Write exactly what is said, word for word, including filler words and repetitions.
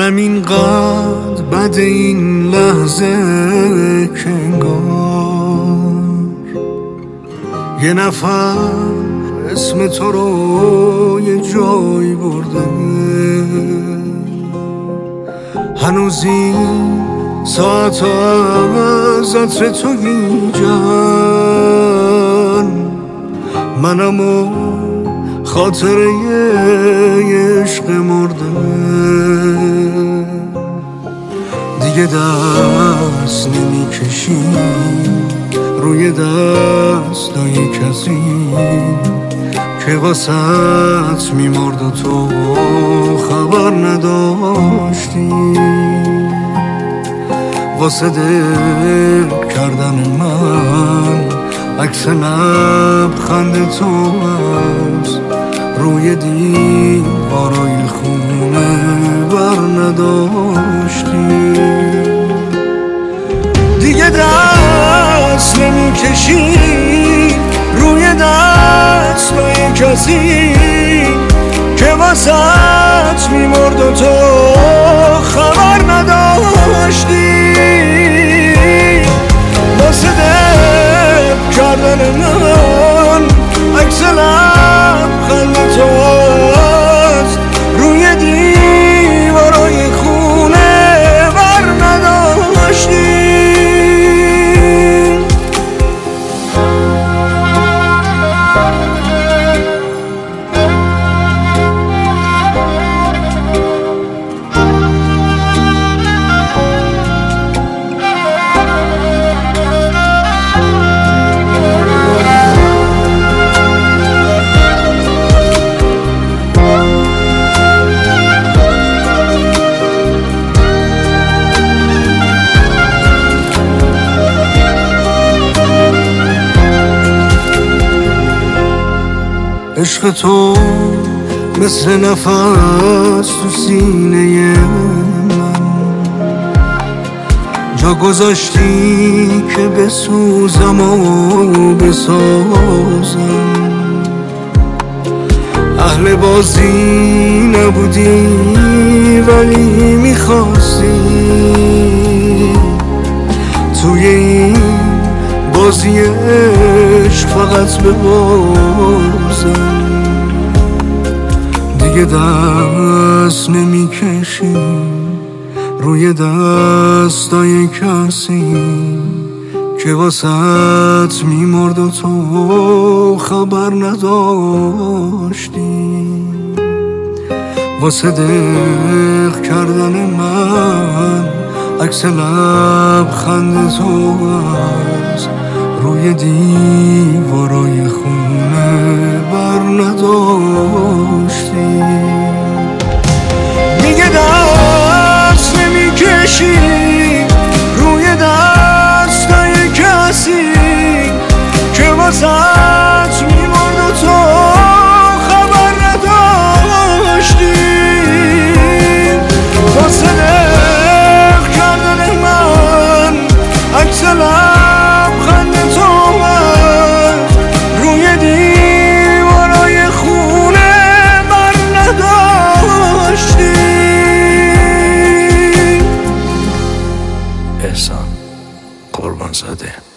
حالم اینقدر بد این لحظه که انگار یه نفر اسم تو رو یه جایی برده. هنوز این ساعت هم از عطر تو گیجن، منم و خاطره یه عشق مرده. دیگه دست نمی کشیم روی دستای کسی که واسط میمرد و تو خبر نداشتی. واسه دل کردن من عکس لبخند تو هست روی دیوارای خونه بر نداشتی. دیگه دست نمی کشی روی دستای کسی که واسط میمرد و تو خبر نداشتی. واسه دل کردن من عکس لبخند تو هست روی دیوارای خونه بر نداشتی. عشق تو مثل نفس تو سینه من جا گذاشتی که بسوزم و بسازم. اهل بازی نبودی ولی میخواستی توی این بازی عشق فقط ببازم. دیگه دست نمی کشیم روی دستای کسی که واسط میمرد و تو خبر نداشتی. واسه دق کردن من عکس لبخند تو هست روی دیوارای خونه بر نداشتی. دیگه دست نمی کشی روی دستای کسی که واسط میمرد و تو خبر نداشتی. واسه دق کردن من عکس لبخند تو هست روی دیوارای خونه بر نداشتی. احسان قربانزاده.